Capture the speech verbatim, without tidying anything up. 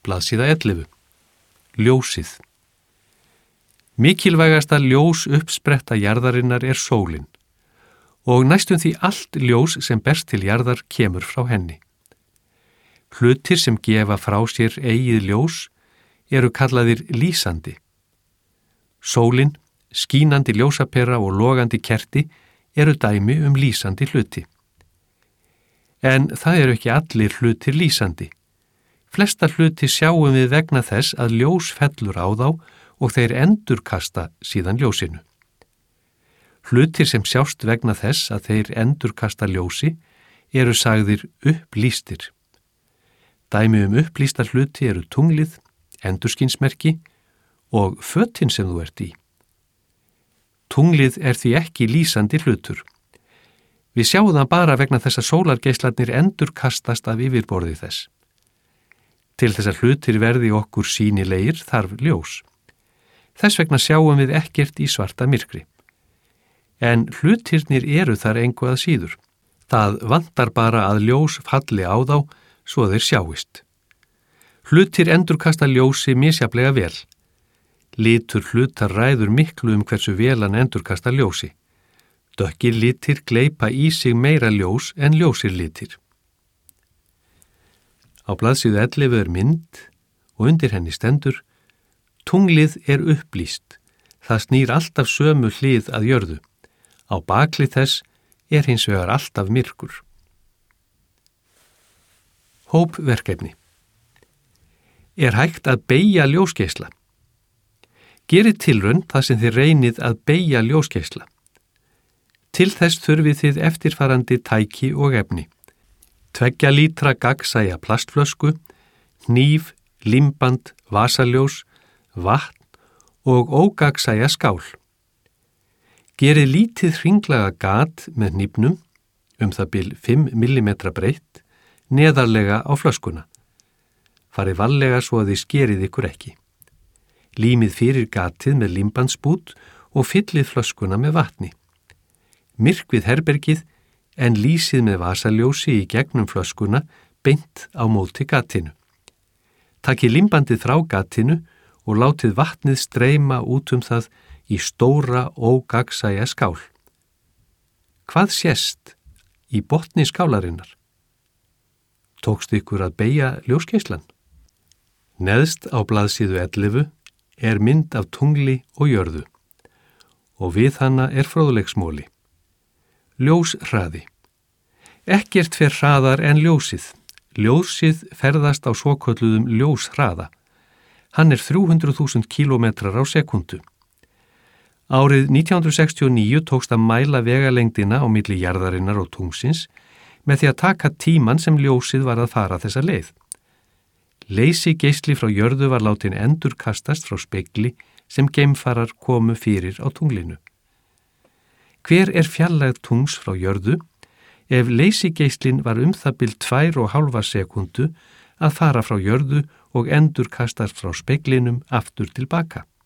Blaðsíða ellefu. Ljósið. Mikilvægasta ljós uppspretta jarðarinnar er sólin og næstum því allt ljós sem berst til jarðar kemur frá henni. Hlutir sem gefa frá sér eigið ljós eru kallaðir lýsandi. Sólin, skínandi ljósapera og logandi kerti eru dæmi um lýsandi hluti. En það eru ekki allir hlutir lýsandi. Flesta hluti sjáum við vegna þess að ljós fellur á þá og þeir endurkasta síðan ljósinu. Hlutir sem sjást vegna þess að þeir endurkasta ljósi eru sagðir upplýstir. Dæmi um upplýsta hluti eru tunglið, endurskinsmerki og fötin sem þú ert í. Tunglið er því ekki lýsandi hlutur. Við sjáum það bara vegna þess að sólargeislarnir endurkastast af yfirborði þess. Til þess að hlutir verði okkur sýnilegir þarf ljós. Þess vegna sjáum við ekkert í svarta myrkri. En hlutirnir eru þar engu að síður. Það vantar bara að ljós falli á þá svo þeir sjáist. Hlutir endurkasta ljósi misjafnlega vel. Litur hlutar ræður miklu um hversu vel hann endurkasta ljósi. Dökkir litir gleypa í sig meira ljós en ljósir litir. Á blaðsíðu ellefu er mynd og undir henni stendur: Tunglið er upplýst. Það snýr alltaf sömu hlið að jörðu. Á baklið þess er hins vegar alltaf myrkur. Hópverkefni. Er hægt að beygja ljósgeisla? Gerið tilraun þar sem þið reynið að beygja ljósgeisla. Til þess þurfið þið eftirfarandi tæki og efni. Tveggja lítra gagnsæja plastflösku, hníf, límband, vasaljós, vatn og ógagnsæja skál. Gerið lítið hringlaga gat með hnífnum, um það bil fimm millimetra breitt, neðarlega á flöskuna. Farið varlega svo að þið skerið ykkur ekki. Límið fyrir gatið með límbandsbút og fyllið flöskuna með vatni. Myrkvið herbergið en lýsið með vasaljósi í gegnum flöskuna beint á móti gatinu. Takið límbandið frá gatinu og látið vatnið streyma út um það í stóra ógagnsæja skál. Hvað sést í botni skálarinnar? Tókst ykkur að beygja ljósgeislan? Neðst á blaðsíðu ellefu er mynd af tungli og jörðu og við hana er fróðleiksmóli. Ljóshraði. Ekkert fer hraðar en ljósið. Ljósið ferðast á svokölluðum ljóshraða. Hann er þrjú hundruð þúsund kílómetrar á sekúndu. Árið nítján hundruð sextíu og níu tókst að mæla vegalengdina á milli jarðarinnar og tungsins með því að taka tíman sem ljósið var að fara þessa leið. Leysigeisli frá jörðu var látin endurkastast frá spegli sem geimfarar komu fyrir á tunglinu. Hver er fjarlægð tungs frá jörðu ef leysigeislinn var um það bil tvær og hálfa sekúndu að fara frá jörðu og endurkastast frá speglinum aftur tilbaka?